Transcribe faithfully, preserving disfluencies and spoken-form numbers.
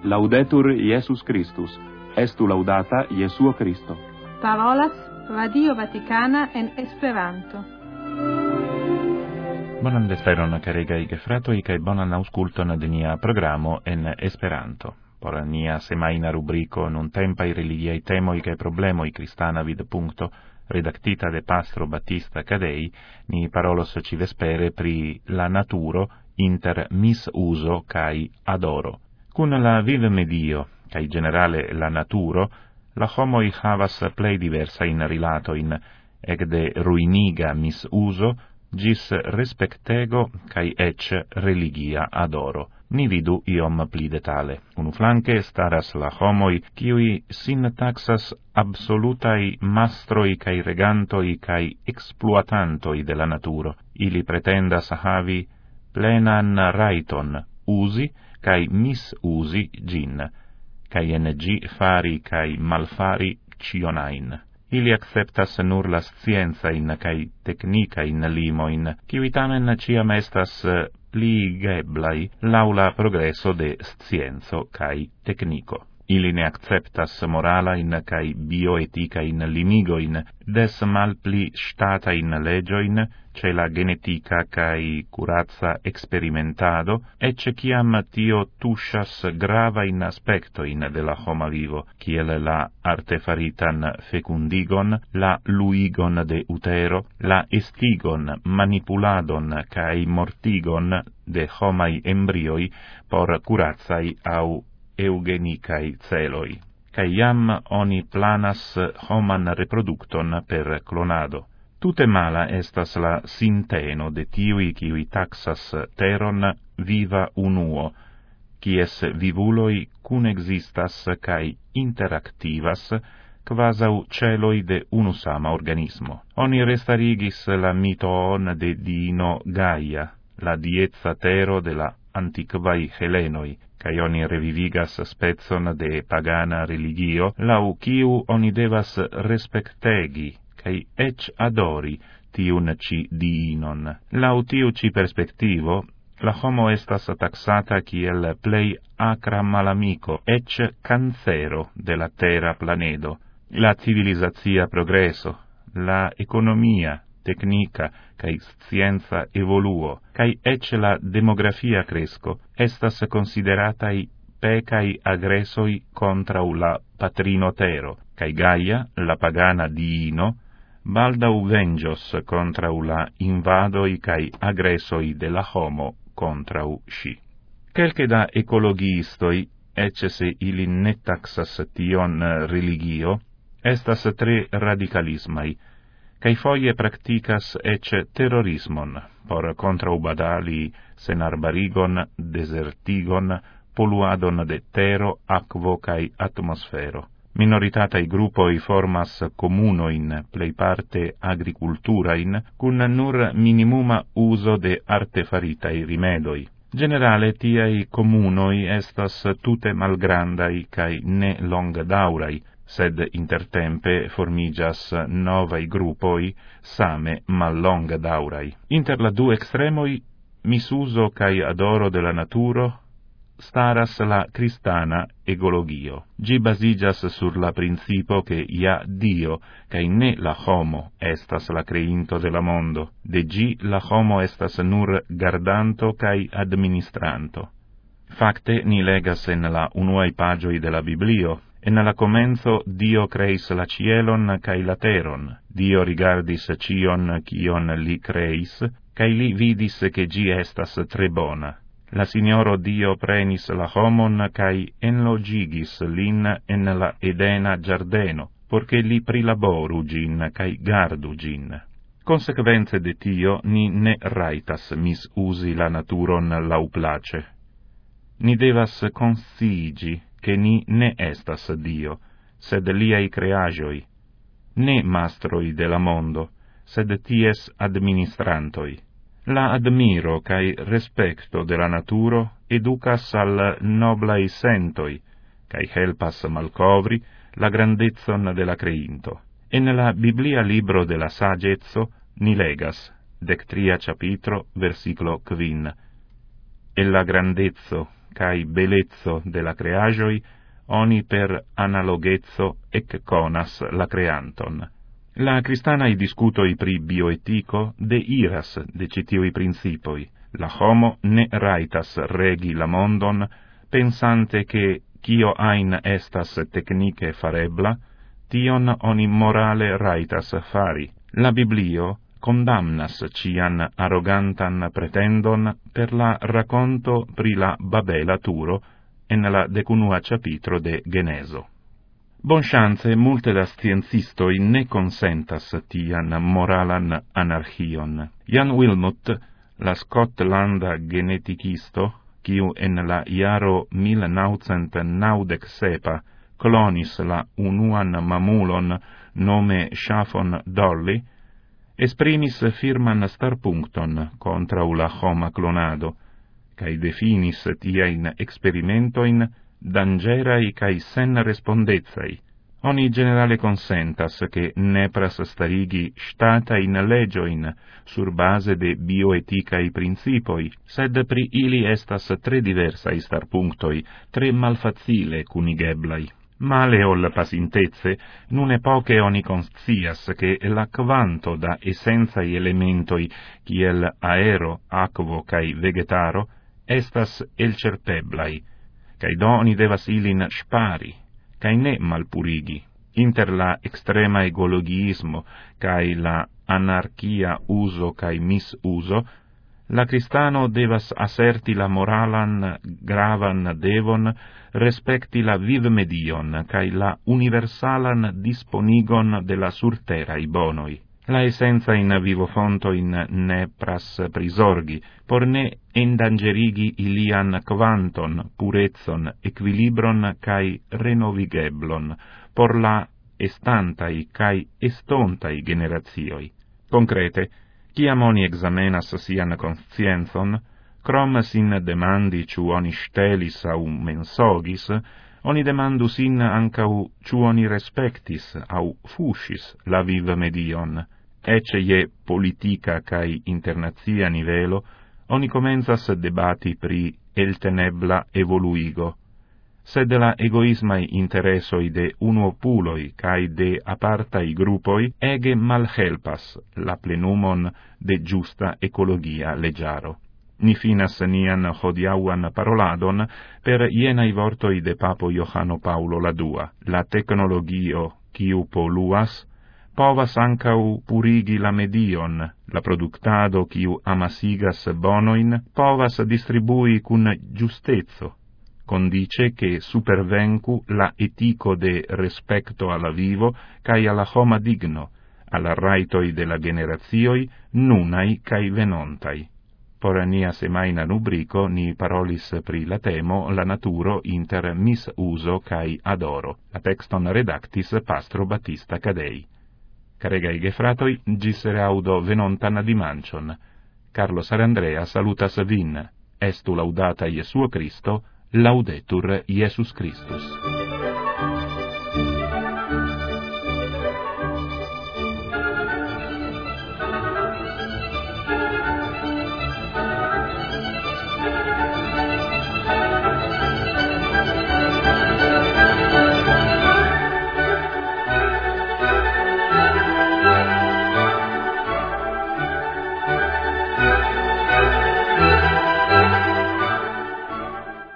Laudetur Iesus Christus, estu laudata Jesuo Christo. Parolas Radio Vaticana en Esperanto. Bonan vesperon, caregaj gefratoj, kaj bonan aŭskulton de nia programo en Esperanto. Por nia semajna rubriko nuntempaj religiaj temoj kaj problemoj kristana vidpunkto, redaktita de pastro Battista Cadei, ni parolos ci vespere pri la naturo inter misuso kaj adoro. Cun la vive medio, cae generale la naturo, la homoi havas plei diversa in rilato in ec de ruiniga misuso, gis respectego cae ec religia adoro. Ni vidu iom pli detale. Unu flanque staras la homoi, kiui sin taxas absolutai mastroi cae regantoi cae exploatantoi de la naturo. Ili pretendas havi plenan raiton usi, cae misusi gin, cae en gi fari cae malfari cionain. Ili acceptas nur la scienzain cae technicain limoin, kiui tamen ciam estas pligeblai laula progresso de scienzo cae technico. Ili ne acceptas moralain cae bioeticain limigoin, des malpli statain legioin, ce la genetica cae curazza experimentado, ecce ciam tio tushas gravain aspectoin de la homa vivo, ciel la artefaritan fecundigon, la luigon de utero, la estigon, manipuladon cae mortigon de homai embrioi por curazzai au eugenicae celoi. Cae iam oni planas homan reproducton per clonado. Tute mala estas la sinteno de tiui kiui taxas teron viva unuo, quies vivuloi cun existas cae interactivas, quasau celoi de unusama organismo. Oni restarigis la mitoon de Dino Gaia, la diezza tero de la antiquae Helenoi, cae oni revivigas spezon de pagana religio, lau quiu oni devas respectegi, cae ec adori tiun ci diinon. Lau tiu ci perspectivo, la homo estas taxata kiel plei acra malamico, ec cancero de la terra planedo. La civilizazia progreso, la economia, tecnica, cae scienza evoluo, cae ec la demografia cresco, estas consideratai pecai agresoi contra la patrino tero, cae Gaia, la pagana diino, baldau vengios contra la invadoi cae agresoi de la homo contra sci. Quelche da ecologistoi, ecce se ili ne taxas tion religio, estas tre radicalismai, cae foie practicas ecce terrorismon, por contraubadali senarbarigon, desertigon, poluadon de tero, aquo cae atmosfero. Minoritatai gruppoi formas comunoin, plei parte agriculturain, cun nur minimuma uso de artefaritai rimedoi. Generale tiai comunoi estas tute malgrandai cae ne longdaurai, sed intertempe formigas novai gruppoi same mallongdaurai. Inter la du extremoi, misuso cae adoro de la naturo, staras la cristana ecologio. Gi basigas sur la principio che ia Dio, cae ne la homo, estas la creinto de la mondo. De gi la homo estas nur gardanto cae administranto. Facte ni legas en la unuae pagioi de la Biblio, en la comenzo Dio creis la cielon cae la teron. Dio rigardis cion cion li creis, cae li vidis che gi estas tre bona. La Signoro Dio prenis la homon cae enlogigis lin en la Edena giardeno, porche li prilaboru gin cae gardu gin. Consequenze de tio ni ne raitas misusi la naturon lauplace. Ni devas consigi che ni ne estas Dio, sed liai creagioi, ne mastroi de la mondo, sed ties administrantoi. La admiro cae respecto de la naturo educas al noblai sentoi, cae helpas malcovri la grandezzon de la creinto. En la Biblia libro de la sagezzo ni legas, dectria capitro, versiclo quin. E la grandezzo cae belezzo de la creagioi, oni per analogezzo ec conas la creanton. La cristanai discutoi pri bioetico de iras de citioi principoi. La homo ne raitas regi la mondon, pensante che cio ain estas technice farebla, tion oni morale raitas fari. La Biblio condamnas cian arrogantan pretendon per la racconto pri la Babela Turo en la decunua capitro de Geneso. Bon chance multe da sciencistoi ne consentas tian moralan anarchion. Jan Wilmut, la Scotlanda geneticisto, quiu en la iaro mil naucent naudec sepa clonis la unuan mamulon nome Chaffon Dolly, esprimis firman starpuncton contra la homa clonado, cae definis tiain experimentoin dangerai cae sen respondezai. Oni generale consentas che nepras starigi statain legioin sur base de bioeticae principoi, sed pri ili estas tre diversai starpunctoi, tre malfacile cunigeblai. Male ol pasintezze, nun epoche oni conscias che la quanto da essenzai elementoi kiel aero, aquo cae vegetaro estas elcerpeblai, cae do oni devas ilin spari, cae ne malpurigi. Inter la extrema egologiismo cae la anarchia uso cae misuso, la cristano devas asserti la moralan gravan devon respecti la viv medion cae la universalan disponigon de la surterai bonoi. La essenza in vivo fonto in nepras prisorgi, por ne endangerigi ilian quanton, purezzon, equilibron cae renovigeblon, por la estantai cae estontai generazioi. Concrete, ciam oni examenas sian conscienzon, crom sin demandi ciu oni stelis au mensogis, oni demandu sin ancau ciu oni respectis au fuscis la viv medion. Ecce je politica cae internazia nivelo, oni comenzas debati pri el tenebla evoluigo, sed la egoismai interesoi de unuopuloi cae de apartai gruppoi ege malhelpas la plenumon de giusta ecologia legiaro. Ni finas nian hodiauan paroladon per ienai vortoi de Papo Johano Paulo la dua. La tecnologio quiu poluas, povas ancau purigi la medion, la productado quiu amasigas bonoin, povas distribui cun giustezzo, condice che supervencu la etico de respecto alla vivo cae alla homa digno, alla raitoi de la generazioi, nunai cae venontai. Por nia semaina rubrico ni parolis pri la temo la naturo inter misuso cae adoro. La texton redactis Pastro Battista Cadei. Caregai gefratoi, gis reaudo venontan dimancion. Carlo Sarandrea salutas vin. Estu laudata Iesuo Christo, laudetur Iesus Christus.